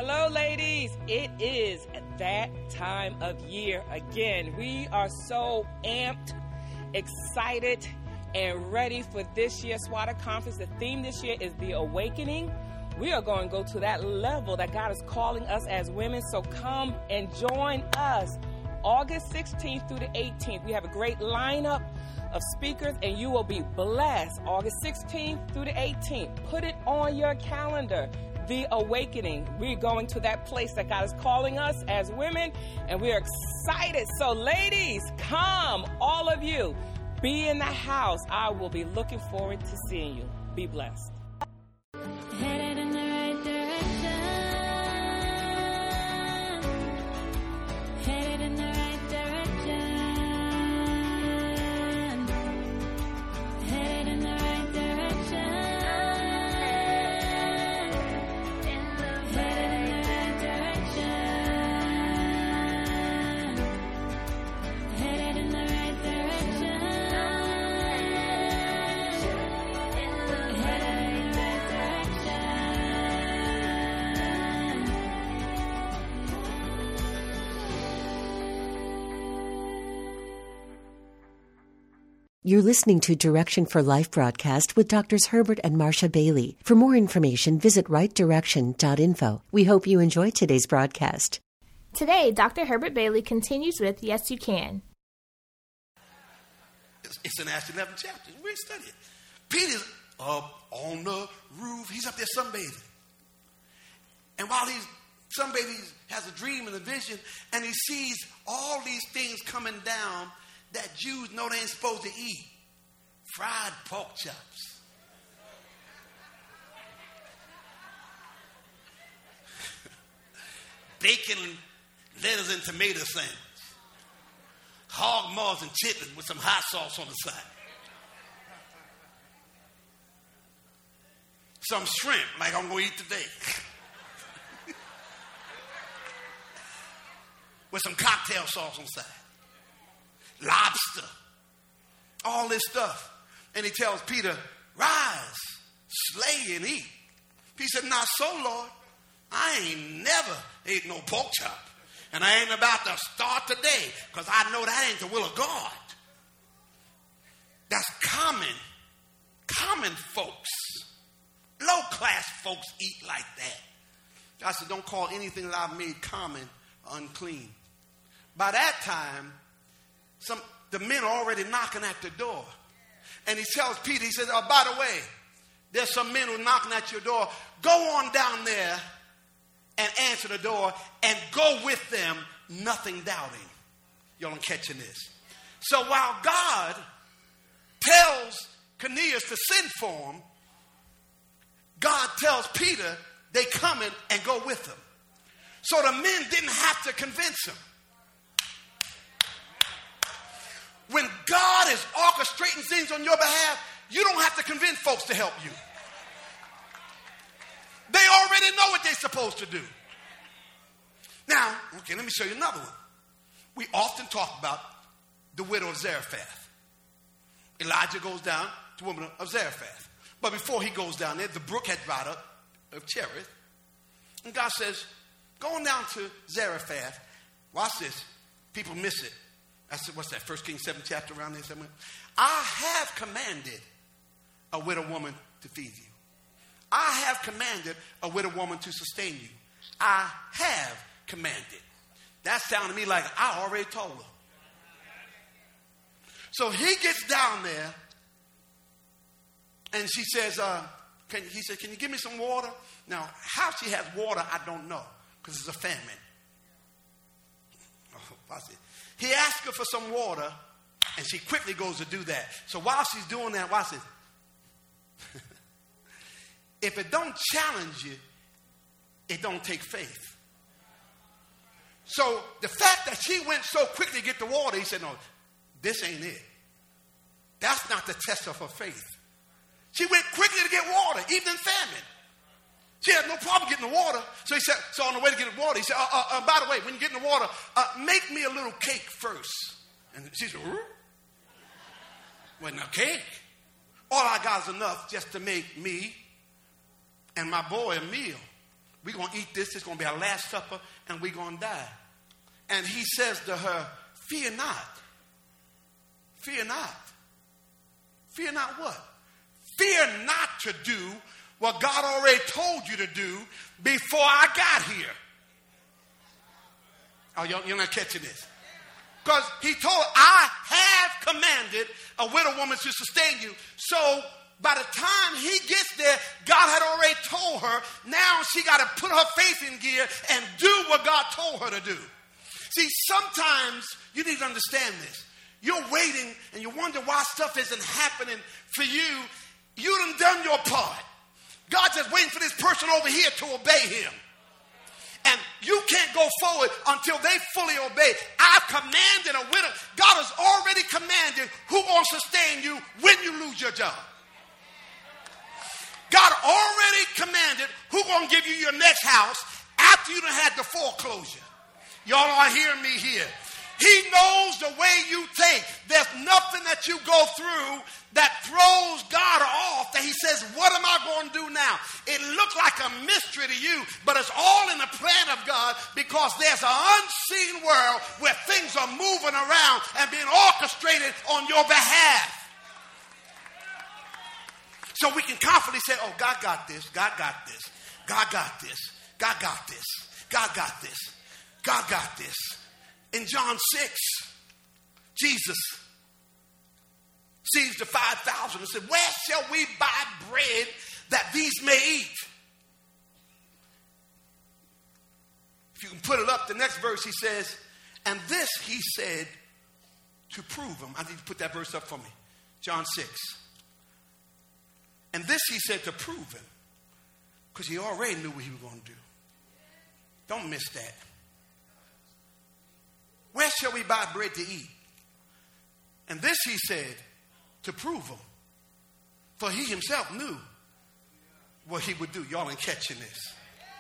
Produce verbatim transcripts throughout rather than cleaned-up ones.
Hello, ladies. It is that time of year again. We are so amped, excited, and ready for this year's SWATA Conference. The theme this year is The Awakening. We are going to go to that level that God is calling us as women, so come and join us. August sixteenth through the eighteenth, we have a great lineup of speakers, and you will be blessed. August sixteenth through the eighteenth. Put it on your calendar. The Awakening. We're going to that place that God is calling us as women, and we're excited. So, ladies, come, all of you. Be in the house. I will be looking forward to seeing you. Be blessed. Headed in the right direction. Headed in the right direction. Headed in the right direction. Headed in the right direction. Headed in the right direction. You're listening to Direction for Life broadcast with Doctors Herbert and Marsha Bailey. For more information, visit right direction dot info. We hope you enjoyed today's broadcast. Today, Doctor Herbert Bailey continues with Yes, You Can. It's, it's in Acts eleven chapters. We're studying. Peter's up on the roof. He's up there sunbathing. And while he's sunbathing, he has a dream and a vision, and he sees all these things coming down that Jews know they ain't supposed to eat. Fried pork chops. Bacon, lettuce, and tomato sandwich. Hog maws and chitlins with some hot sauce on the side. Some shrimp, like I'm going to eat today. With some cocktail sauce on the side. Lobster, all this stuff. And he tells Peter, rise, slay and eat. He said, not so, Lord. I ain't never ate no pork chop. And I ain't about to start today because I know that ain't the will of God. That's common, common folks. Low-class folks eat like that. God said, don't call anything that I've made common unclean. By that time, Some the men are already knocking at the door. And he tells Peter, he says, oh, by the way, there's some men who are knocking at your door. Go on down there and answer the door and go with them, nothing doubting. Y'all don't catching this. So while God tells Cornelius to send for him, God tells Peter they coming and go with him. So the men didn't have to convince him. When God is orchestrating things on your behalf, you don't have to convince folks to help you. They already know what they're supposed to do. Now, okay, let me show you another one. We often talk about the widow of Zarephath. Elijah goes down to the woman of Zarephath. But before he goes down there, the brook had dried up of Cherith. And God says, go on down to Zarephath. Watch this. People miss it. I said, what's that? First Kings seven chapter around there somewhere. I have commanded a widow woman to feed you. I have commanded a widow woman to sustain you. I have commanded. That sounded to me like I already told her. So he gets down there and she says, uh, can, he said, can you give me some water? Now, how she has water, I don't know, because it's a famine. Oh, I see. He asked her for some water, and she quickly goes to do that. So while she's doing that, watch this. If it don't challenge you, it don't take faith. So the fact that she went so quickly to get the water, he said, no, this ain't it. That's not the test of her faith. She went quickly to get water, even in famine. She had no problem getting the water. So he said, so on the way to get the water, he said, uh, uh, uh, by the way, when you get in the water, uh, make me a little cake first. And she said, Roo? Well, no cake. All I got is enough just to make me and my boy a meal. We're going to eat this. It's going to be our last supper, and we're going to die. And he says to her, fear not. Fear not. Fear not what? Fear not to do what God already told you to do before I got here. Oh, you're, you're not catching this. Because he told, I have commanded a widow woman to sustain you. So by the time he gets there, God had already told her. Now she got to put her faith in gear and do what God told her to do. See, sometimes you need to understand this. You're waiting and you wonder why stuff isn't happening for you. You done done your part. God's just waiting for this person over here to obey him. And you can't go forward until they fully obey. I've commanded a widow. God has already commanded who will sustain you when you lose your job. God already commanded who going to give you your next house after you done had the foreclosure. Y'all are hearing me here. He knows the way you take. There's nothing that you go through that throws God off, that he says, what am I going to do now? It looks like a mystery to you, but it's all in the plan of God, because there's an unseen world where things are moving around and being orchestrated on your behalf. So we can confidently say, oh, God got this, God got this, God got this, God got this, God got this, God got this. In John six, Jesus sees the five thousand and said, where shall we buy bread that these may eat? If you can put it up, the next verse he says, and this he said to prove him. I need to put that verse up for me. John six. And this he said to prove him, because he already knew what he was going to do. Don't miss that. Where shall we buy bread to eat? And this he said to prove him. For he himself knew what he would do. Y'all ain't catching this.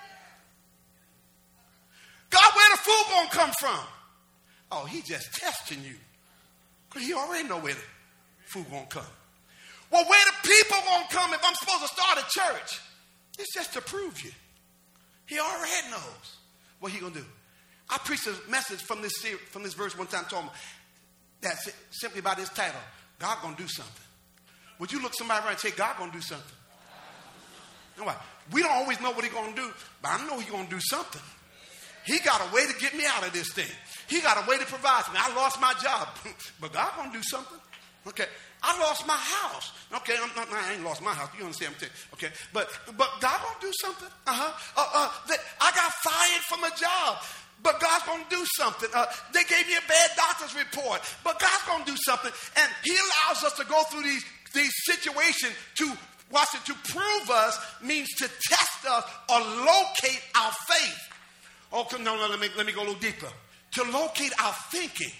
God, where the food gonna come from? Oh, he just testing you. Because he already know where the food gonna come. Well, where the people gonna come if I'm supposed to start a church? It's just to prove you. He already knows what he gonna do. I preached a message from this series, from this verse one time, told me that's simply by this title, God gonna do something. Would you look somebody around and say, God gonna do something? You know what? We don't always know what he's gonna do, but I know he's gonna do something. He got a way to get me out of this thing. He got a way to provide for me. I lost my job, but God gonna do something. Okay, I lost my house. Okay, I'm not, I ain't lost my house. You understand what I'm saying? Okay, but but God gonna do something. Uh-huh. Uh uh. That I got fired from a job. But God's going to do something. Uh, they gave me a bad doctor's report. But God's going to do something. And he allows us to go through these, these situations to, watch it, to prove us, means to test us or locate our faith. Oh, no, no, let me, let me go a little deeper. To locate our thinking.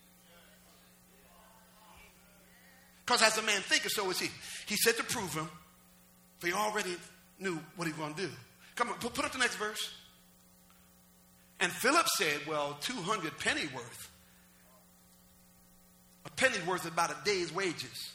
Because as a man thinketh, so is he. He said to prove him, for he already knew what he was going to do. Come on, put, put up the next verse. And Philip said, well, two hundred penny worth. A penny worth is about a day's wages.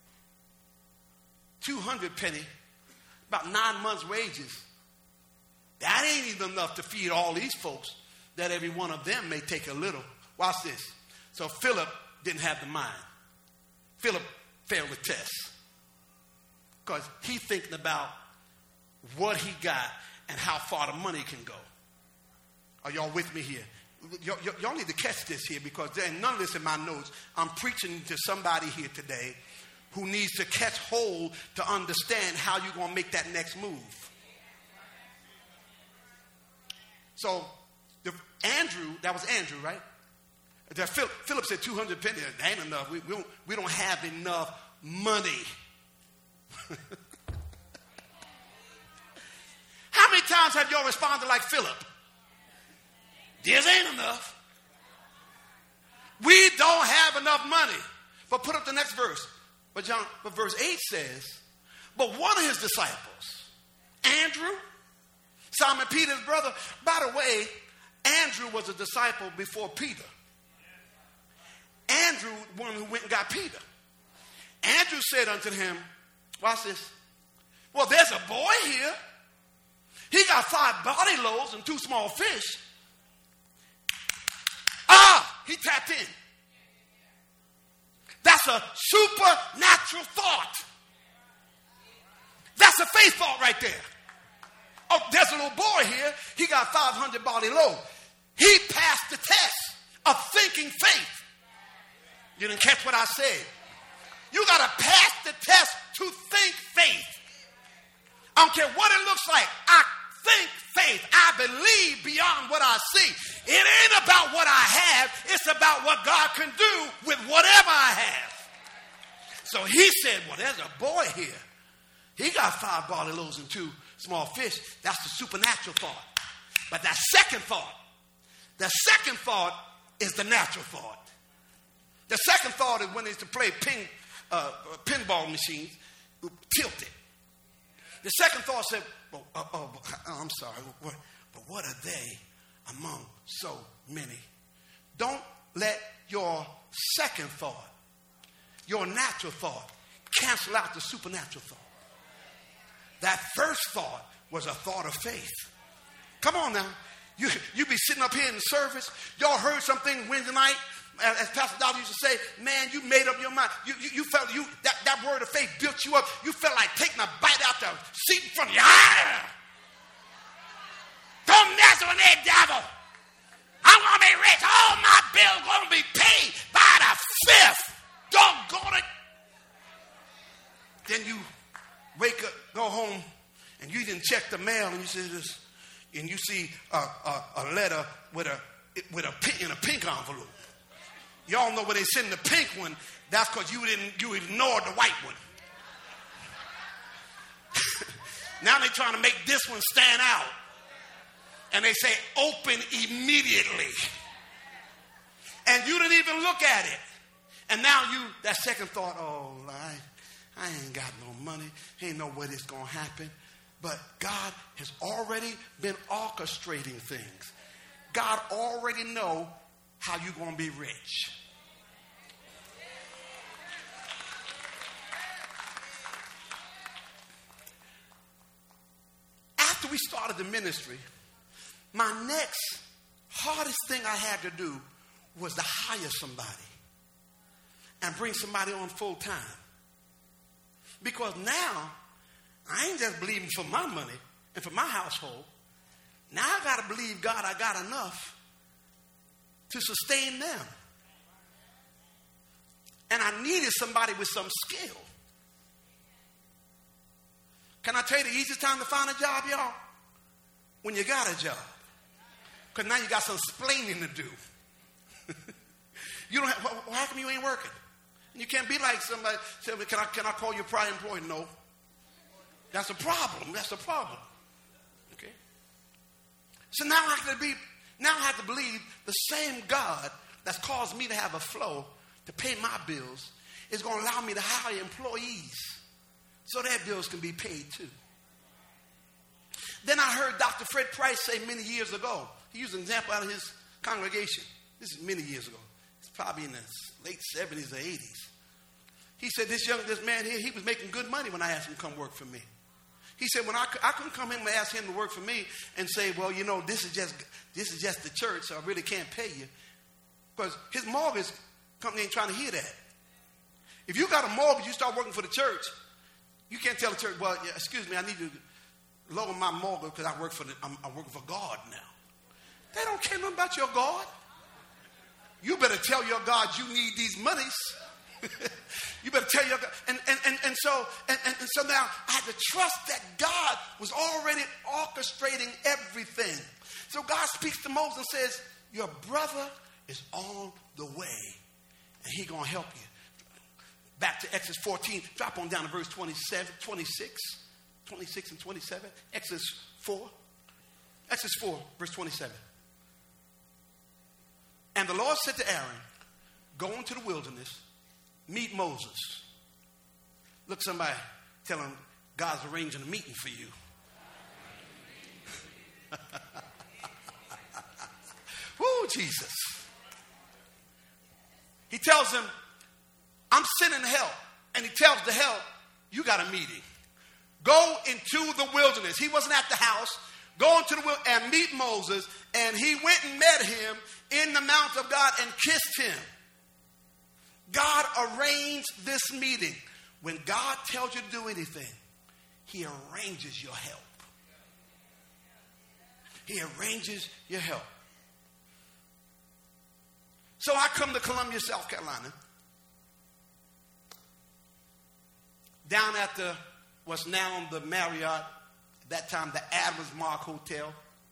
two hundred penny, about nine months' wages. That ain't even enough to feed all these folks, that every one of them may take a little. Watch this. So Philip didn't have the mind. Philip failed the test. Because he's thinking about what he got and how far the money can go. Are y'all with me here? Y- y- y'all need to catch this here, because there ain't none of this in my notes. I'm preaching to somebody here today who needs to catch hold to understand how you're going to make that next move. So, the, Andrew, that was Andrew, right? That Philip, Philip said two hundred pennies. That ain't enough. We, we, don't, we don't have enough money. How many times have y'all responded like Philip? This ain't enough. We don't have enough money. But put up the next verse. But John, but verse eight says, but one of his disciples, Andrew, Simon Peter's brother. By the way, Andrew was a disciple before Peter. Andrew, one who went and got Peter. Andrew said unto him, watch this. Well, there's a boy here. He got five body loads and two small fish. Ah, he tapped in. That's a supernatural thought. That's a faith thought right there. Oh, there's a little boy here. He got five hundred body loads. He passed the test of thinking faith. You didn't catch what I said. You got to pass the test to think faith. I don't care what it looks like. I think faith. I believe beyond what I see. It ain't about what I have. It's about what God can do with whatever I have. So he said, well, there's a boy here. He got five barley loaves and two small fish. That's the supernatural thought. But that second thought, the second thought is the natural thought. The second thought is when they used to play ping, uh, pinball machines, tilt it. The second thought said, oh, oh, oh, I'm sorry, but what are they among so many? Don't let your second thought, your natural thought, cancel out the supernatural thought. That first thought was a thought of faith. Come on now. You, you be sitting up here in the service. Y'all heard something Wednesday night. As Pastor Dollar used to say, man, you made up your mind. You, you, you felt you that, that word of faith built you up. You felt like taking a bite out the seat in front of you. Ah! Don't mess with that devil. I'm going to be rich. All my bills going to be paid by the fifth. Doggone it. Then you wake up, go home, and you didn't check the mail, and you see this, and you see a, a, a letter with a with a pink, in a pink envelope. Y'all know where they send the pink one. That's because you didn't you ignored the white one. Now they're trying to make this one stand out, and they say open immediately, and you didn't even look at it, and now you that second thought, oh, I. I ain't got no money. Ain't no way this going to happen. But God has already been orchestrating things. God already know how you're going to be rich. After we started the ministry, my next hardest thing I had to do was to hire somebody and bring somebody on full time. Because now, I ain't just believing for my money and for my household. Now I got to believe God I got enough to sustain them. And I needed somebody with some skill. Can I tell you the easiest time to find a job, y'all? When you got a job. Because now you got some explaining to do. You don't have, well, how come you ain't working? You can't be like somebody, say, can I, can I call you prior employee? No. That's a problem. That's a problem. Okay. So now I have to be, now I have to believe the same God that's caused me to have a flow to pay my bills is going to allow me to hire employees so their bills can be paid too. Then I heard Doctor Fred Price say many years ago, he used an example out of his congregation. This is many years ago. It's probably in the late seventies or eighties. He said, this young, this man here, he was making good money when I asked him to come work for me. He said, when I, I couldn't come in and ask him to work for me and say, well, you know, this is just this is just the church, so I really can't pay you. Because his mortgage company ain't trying to hear that. If you got a mortgage, you start working for the church, you can't tell the church, well, yeah, excuse me, I need to lower my mortgage because I work for the, I'm, I'm working for God now. They don't care nothing about your God. You better tell your God you need these monies. You better tell your God. And, and, and, and, so, and, and, and so now I had to trust that God was already orchestrating everything. So God speaks to Moses and says, your brother is on the way and he's going to help you. Back to Exodus fourteen. Drop on down to verse twenty-seven, twenty-six, twenty-six and twenty-seven. Exodus four. Exodus four, verse twenty-seven. And the Lord said to Aaron, go into the wilderness, meet Moses. Look, somebody tell him God's arranging a meeting for you. Woo, Jesus. He tells him, I'm sending help. And he tells the help, you got a meeting. Go into the wilderness. He wasn't at the house. Go into the wilderness and meet Moses. And he went and met him in the mount of God and kissed him. God arranged this meeting. When God tells you to do anything, he arranges your help. He arranges your help. So I come to Columbia, South Carolina. Down at the, what's now the Marriott, at that time the Adams Mark Hotel.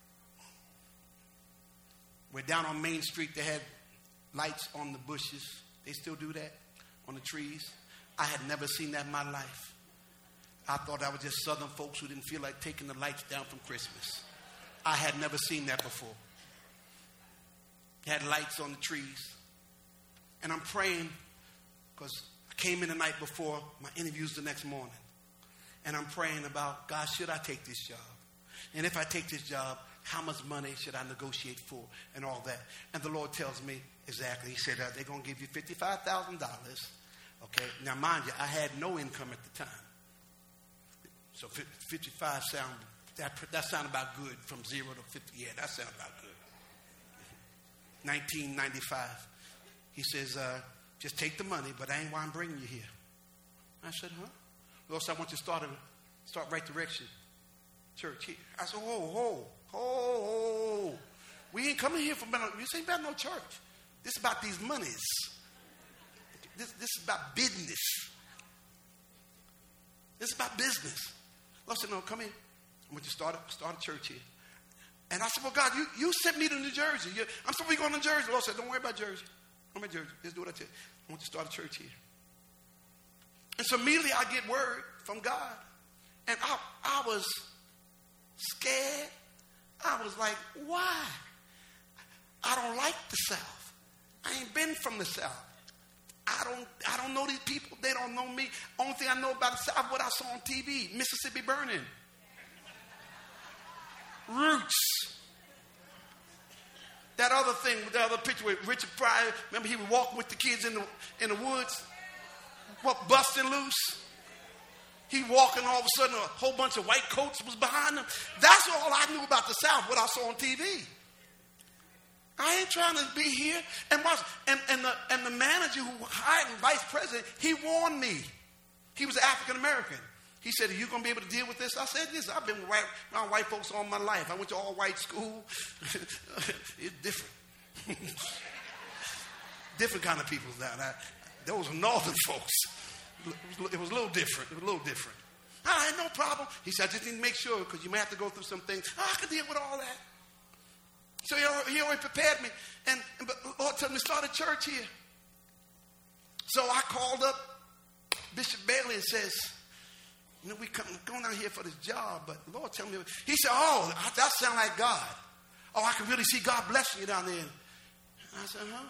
We're down on Main Street. They had lights on the bushes. They still do that on the trees. I had never seen that in my life. I thought that was just Southern folks who didn't feel like taking the lights down from Christmas. I had never seen that before. They had lights on the trees. And I'm praying because I came in the night before my interviews the next morning. And I'm praying about, God, should I take this job? And if I take this job, how much money should I negotiate for and all that? And the Lord tells me exactly. He said, uh, they're going to give you fifty-five thousand dollars. Okay. Now, mind you, I had no income at the time. So fifty-five sound, that, that sounded about good from zero to fifty. Yeah, that sounded about good. nineteen ninety-five. He says, uh, just take the money, but that ain't why I'm bringing you here. I said, huh? Lord, so I want you to start, a, start right direction. Church here. I said, whoa, whoa, whoa, whoa. We ain't coming here for, this ain't about no church. This is about these monies. This, this is about business. This is about business. Lord said, no, come in. I want you to start a, start a church here. And I said, well, God, you, you sent me to New Jersey. You, I'm supposed to be going to New Jersey. The Lord said, don't worry about Jersey. Don't worry about Jersey. Just do what I tell you. I want you to start a church here. And so immediately I get word from God. And I, I was scared. I was like, why? I don't like the South. I ain't been from the South. I don't I don't know these people. They don't know me. Only thing I know about the South, what I saw on T V, Mississippi Burning. Roots. That other thing, the other picture with Richard Pryor, remember he would walk with the kids in the in the woods, what, busting loose. He walking, all of a sudden a whole bunch of white coats was behind him. That's all I knew about the South, what I saw on T V. I ain't trying to be here. And watch, and, and, the, and the manager who hired the vice president, he warned me. He was African American. He said, are you going to be able to deal with this? I said, yes, I've been white, around white folks all my life. I went to all white school. It's different. Different kind of people down there. Those were northern folks. It was a little different. It was a little different. I had no problem. He said, I just need to make sure because you may have to go through some things. Oh, I can deal with all that. So he already, he already prepared me. And, and but Lord told me to start a church here. So I called up Bishop Bailey and says, you know, we come going down here for this job, but the Lord tell me. He said, oh, that sounds like God. Oh, I can really see God blessing you down there. And I said, huh?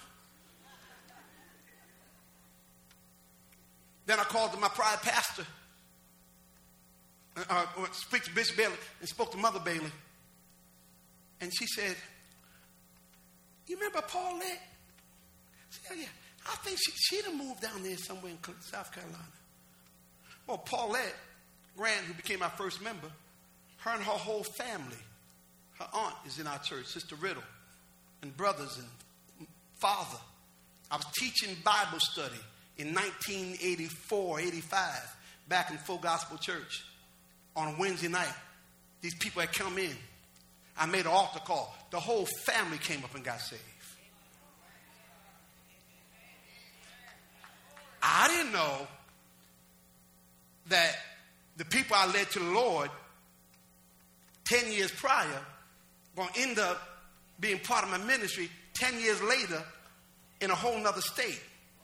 Then I called to my prior pastor, uh, uh, speak to Bishop Bailey, and spoke to Mother Bailey. And she said, you remember Paulette? I said, oh, yeah. I think she, she'd have moved down there somewhere in South Carolina. Well, Paulette Grant, who became our first member, her and her whole family, her aunt is in our church, Sister Riddle, and brothers and father. I was teaching Bible study in nineteen eighty-four, eighty-five, back in Full Gospel Church on a Wednesday night. These people had come in. I made an altar call. The whole family came up and got saved. I didn't know that the people I led to the Lord ten years prior were going to end up being part of my ministry ten years later in a whole nother state.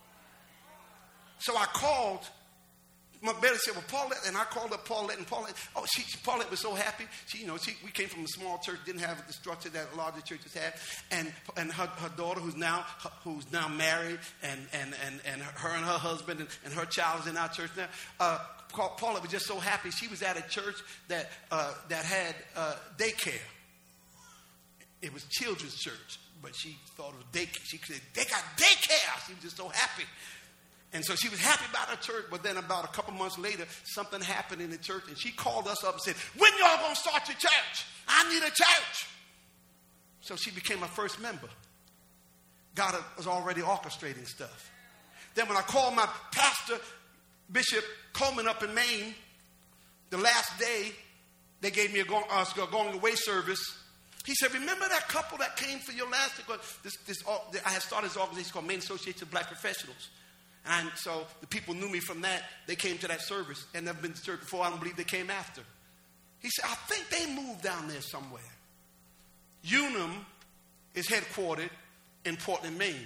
So I called. My Betty said, well, Paulette, and I called up Paulette, and Paulette, oh, she, Paulette was so happy. She, you know, she, we came from a small church, didn't have the structure that larger churches have, and and her, her daughter, who's now who's now married, and and and, and her and her husband and, and her child is in our church now. Uh, Paulette was just so happy. She was at a church that uh, that had uh, daycare. It was children's church, but she thought it was daycare. She said, they got daycare. She was just so happy. And so she was happy about her church, but then about a couple months later, something happened in the church, and she called us up and said, when y'all going to start your church? I need a church. So she became our first member. God was already orchestrating stuff. Then when I called my pastor, Bishop Coleman up in Maine, the last day, they gave me a going, uh, going away service. He said, remember that couple that came for your last, this, this, I had started this organization called Maine Association of Black Professionals. And so the people knew me from that. They came to that service and never been to church before. I don't believe they came after. He said, I think they moved down there somewhere. Unum is headquartered in Portland, Maine.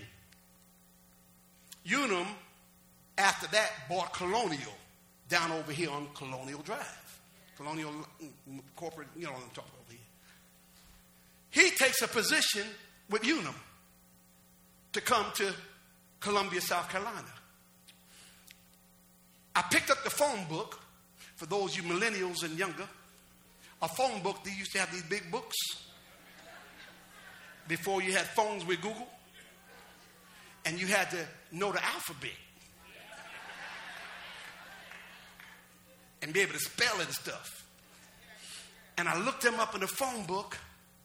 Unum, after that, bought Colonial down over here on Colonial Drive. Colonial corporate, you know what I'm talking about over here. He takes a position with Unum to come to Columbia, South Carolina. I picked up the phone book, for those you millennials and younger. A phone book, they used to have these big books before you had phones with Google. And you had to know the alphabet and be able to spell it and stuff. And I looked them up in the phone book,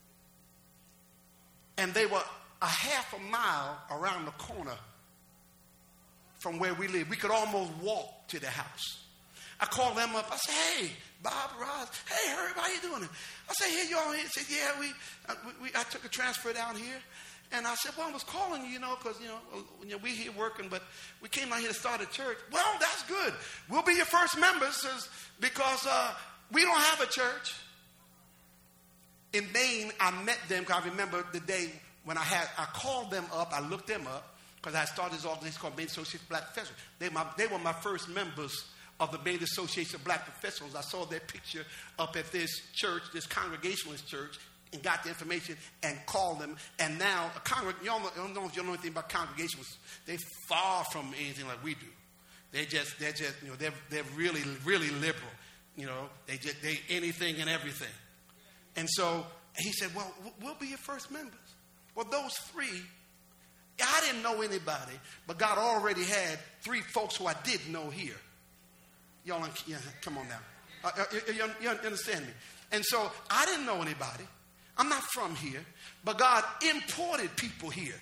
and they were a half a mile around the corner from where we live. We could almost walk to the house. I called them up. I said, hey, Bob, Ross, hey, Herb, how you doing? I said, hey, y'all here? He said, yeah, we, uh, we, we, I took a transfer down here. And I said, well, I was calling you, you know, because, you know, you know, we here working, but we came out here to start a church. Well, that's good. We'll be your first members because uh, we don't have a church. In Maine, I met them because I remember the day when I had, I called them up, I looked them up, because I started this organization called Maine Association of Black Professionals. They, my, they were my first members of the Maine Association of Black Professionals. I saw their picture up at this church, this Congregationalist church, and got the information and called them. And now, a congreg- y'all know, don't know if you know anything about Congregationalists. They're far from anything like we do. They just, they're just, you know, they're they're really, really liberal. You know, they just they anything and everything. And so he said, well, we'll be your first members. Well, those three, I didn't know anybody, but God already had three folks who I did know here. Y'all, yeah, come on now. Uh, you, you understand me? And so I didn't know anybody. I'm not from here, but God imported people here.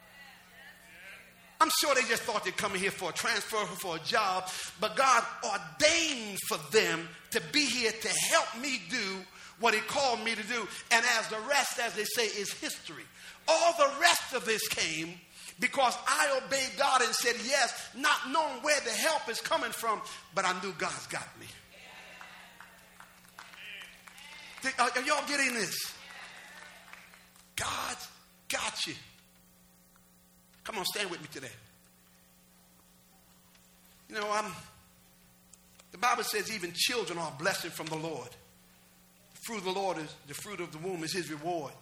I'm sure they just thought they'd come in here for a transfer, for a job, but God ordained for them to be here to help me do what he called me to do. And as the rest, as they say, is history. All the rest of this came because I obeyed God and said yes, not knowing where the help is coming from, but I knew God's got me. Are, are y'all getting this? God's got you. Come on, stand with me today. You know, I'm, the Bible says even children are a blessing from the Lord. The fruit of the Lord is, the fruit of the womb is his reward.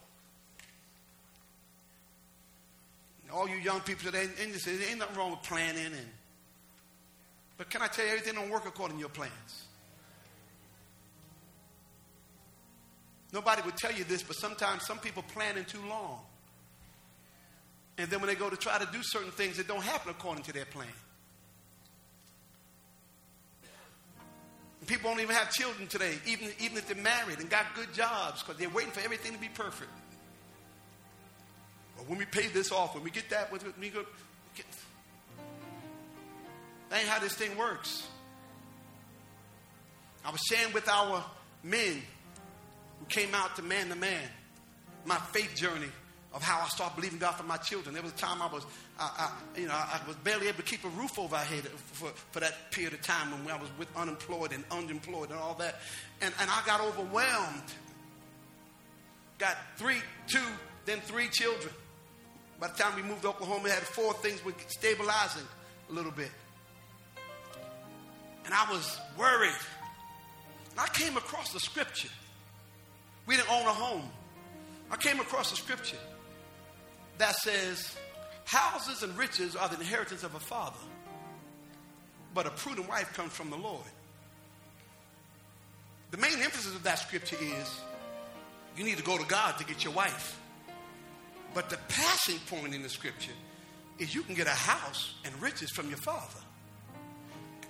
All you young people today, and say, there ain't nothing wrong with planning. And, but can I tell you, everything don't work according to your plans. Nobody would tell you this, but sometimes some people planning too long. And then when they go to try to do certain things, it don't happen according to their plan. And people don't even have children today, even, even if they're married and got good jobs, because they're waiting for everything to be perfect. Well, when we pay this off, when we get that, when we go, get, that ain't how this thing works. I was sharing with our men who came out to man to man my faith journey of how I started believing God for my children. There was a time I was, I, I, you know, I was barely able to keep a roof over our head for, for that period of time when I was with unemployed and unemployed and all that. And, and I got overwhelmed. Got three, two, then three children. By the time we moved to Oklahoma, we had four things were stabilizing a little bit. And I was worried. And I came across the scripture. We didn't own a home. I came across a scripture that says, houses and riches are the inheritance of a father, but a prudent wife comes from the Lord. The main emphasis of that scripture is you need to go to God to get your wife. But the passing point in the scripture is you can get a house and riches from your father.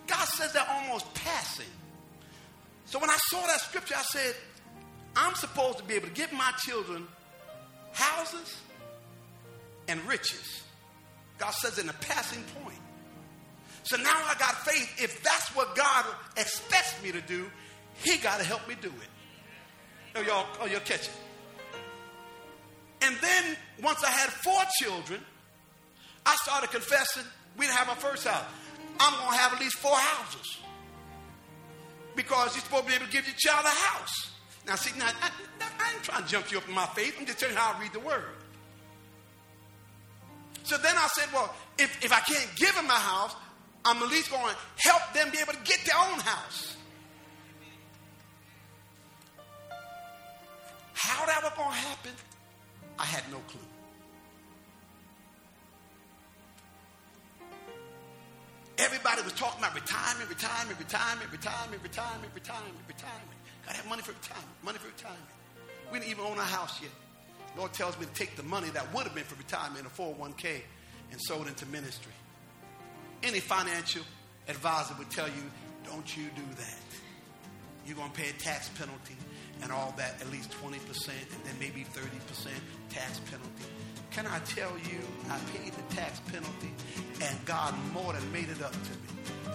God says they're almost passing. So when I saw that scripture, I said, I'm supposed to be able to give my children houses and riches. God says in a passing point. So now I got faith. If that's what God expects me to do, he got to help me do it. Oh, y'all, oh, you'll catch it. And then once I had four children, I started confessing we didn't have our first house. I'm going to have at least four houses. Because you're supposed to be able to give your child a house. Now, see, now, I, I ain't trying to jump you up in my faith. I'm just telling you how I read the word. So then I said, well, if, if I can't give them a house, I'm at least going to help them be able to get their own house. How that was going to happen, I had no clue. Everybody was talking about retirement, retirement, retirement, retirement, retirement, retirement, retirement. Got to have money for retirement, money for retirement. We didn't even own a house yet. The Lord tells me to take the money that would have been for retirement in a four oh one k and sold into ministry. Any financial advisor would tell you, don't you do that. You're going to pay a tax penalty and all that, at least twenty percent, and then maybe thirty percent tax penalty. Can I tell you, I paid the tax penalty, and God more than made it up to me.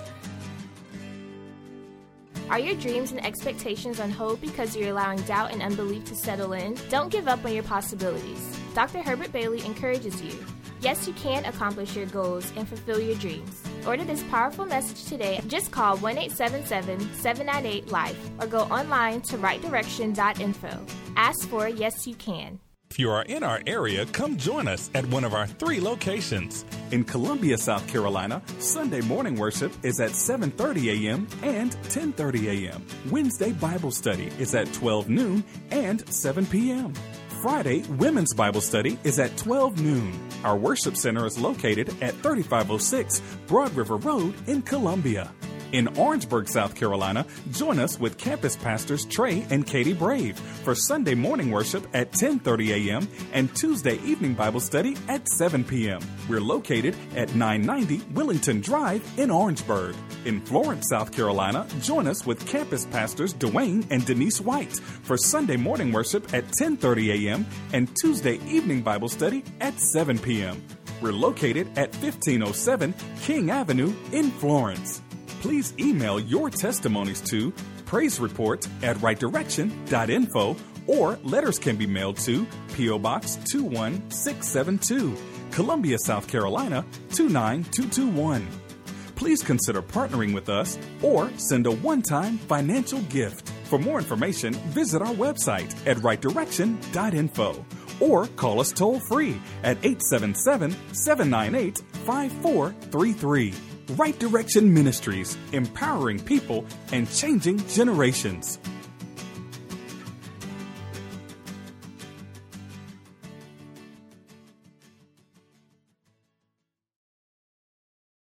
Are your dreams and expectations on hold because you're allowing doubt and unbelief to settle in? Don't give up on your possibilities. Doctor Herbert Bailey encourages you. Yes, you can accomplish your goals and fulfill your dreams. Order this powerful message today. Just call one eight seven seven, seven nine eight, life or go online to right direction dot info. Ask for Yes, You Can. If you are in our area, come join us at one of our three locations. In Columbia, South Carolina, Sunday morning worship is at seven thirty a.m. and ten thirty a.m. Wednesday Bible study is at twelve noon and seven p.m. Friday Women's Bible study is at twelve noon. Our worship center is located at thirty-five oh six Broad River Road in Columbia. In Orangeburg, South Carolina, join us with campus pastors Trey and Katie Brave for Sunday morning worship at ten thirty a.m. and Tuesday evening Bible study at seven p.m. We're located at nine ninety Willington Drive in Orangeburg. In Florence, South Carolina, join us with campus pastors Dwayne and Denise White for Sunday morning worship at ten thirty a.m. and Tuesday evening Bible study at seven p.m. We're located at fifteen oh seven King Avenue in Florence. Please email your testimonies to praise report at right direction dot info, or letters can be mailed to P O. Box two one six seven two, Columbia, South Carolina two nine two two one. Please consider partnering with us or send a one-time financial gift. For more information, visit our website at right direction dot info or call us toll-free at eight seven seven, seven nine eight, five four three three. Right Direction Ministries, empowering people and changing generations.